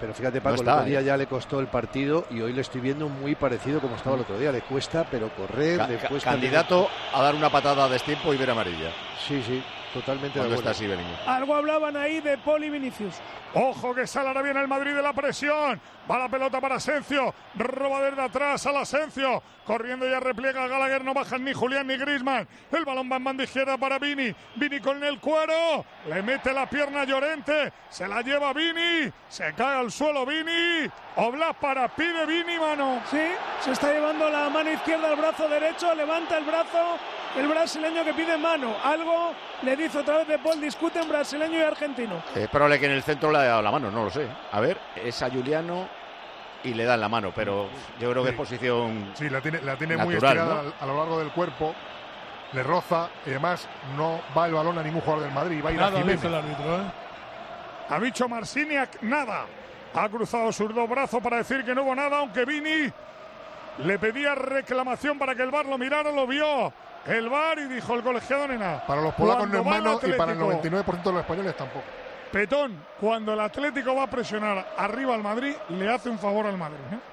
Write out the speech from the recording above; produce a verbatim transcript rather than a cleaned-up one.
Pero fíjate, Paco, no está, el otro día eh. ya le costó el partido y hoy le estoy viendo muy parecido como estaba el otro día. Le cuesta, pero correr, Ca le cuesta... Candidato a dar una patada a destiempo y ver amarilla. Sí, sí, totalmente de acuerdo. Está así, Bellingham. Algo hablaban ahí de Paul y Vinicius. Ojo que sale ahora bien el Madrid de la presión. Va la pelota para Asensio. Roba desde atrás al Asensio. Corriendo ya repliega Gallagher. No bajan ni Julián ni Griezmann. El balón va en banda izquierda para Vini. Vini con el cuero. Le mete la pierna a Llorente. Se la lleva Vini. Se cae al suelo Vini. Oblak para pide Vini mano. Sí, se está llevando la mano izquierda al brazo derecho. Levanta el brazo. El brasileño que pide mano. Algo le dice otra vez de Paul. Discuten brasileño y argentino. Es probable que en el centro le haya dado la mano, no lo sé. A ver, es a Juliano y le dan la mano, pero yo creo que sí. Es posición Sí, la tiene, la tiene natural, muy estirada, ¿no? a lo largo del cuerpo. Le roza y además no va el balón a ningún jugador del Madrid. Va a ir nada, a Jiménez. dice el árbitro, ¿eh? Ha dicho Marciniak nada. Ha cruzado sus dos brazos para decir que no hubo nada, aunque Vini le pedía reclamación para que el V A R lo mirara, lo vio el V A R y dijo el colegiado nena. Para los polacos no es mano y para el noventa y nueve por ciento de los españoles tampoco. Petón, cuando el Atlético va a presionar arriba al Madrid, le hace un favor al Madrid, ¿eh?